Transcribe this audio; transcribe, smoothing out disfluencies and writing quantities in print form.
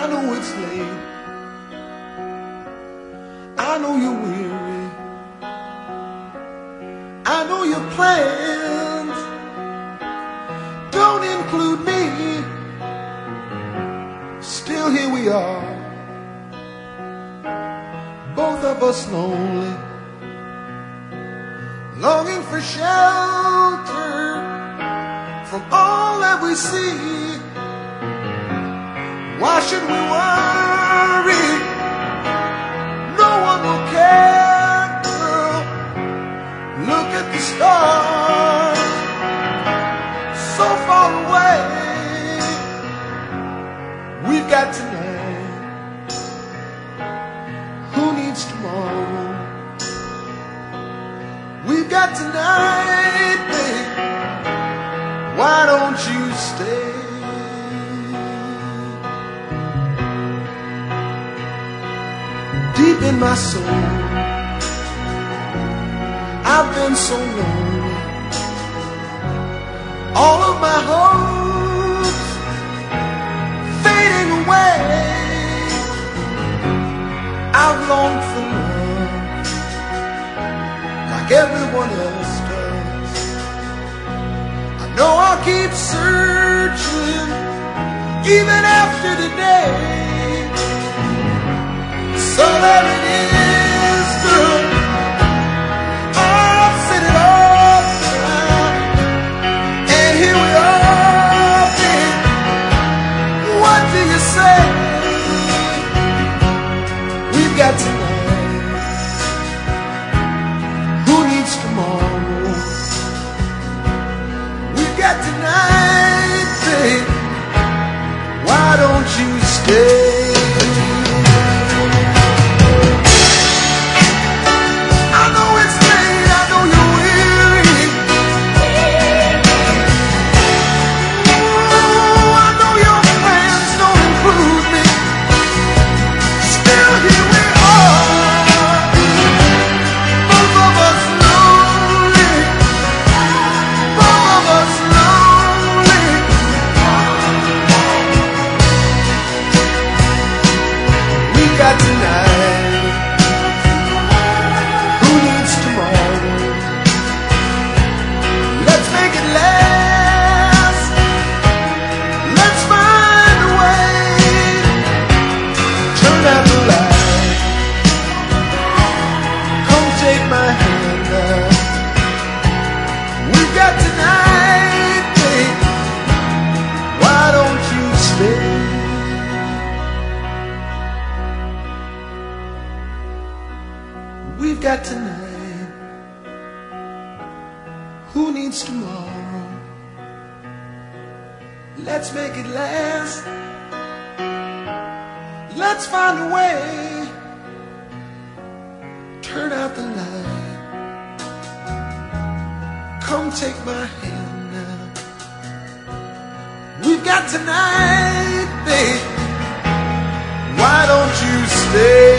I know it's late, I know you're weary, I know your plans don't include me. Still here we are, both of us lonely, longing for shelter from all that we see. Why should we worry? No one will care, girl. Look at the stars, so far away. We've got tonight, who needs tomorrow? We've got tonight, babe, why don't you stay? Deep in my soul, I've been so lonely. All of my hopes fading away. I've longed for love like everyone else does. I know I'll keep searching even after today. So there it is, girl. I've set it all down, and here we are, babe. What do you say? We've got tonight, who needs tomorrow? We've got tonight, babe, why don't you stay? We've got tonight, who needs tomorrow? Let's make it last. Let's find a way. Turn out the light. Come take my hand now. We've got tonight, babe. Why don't you stay?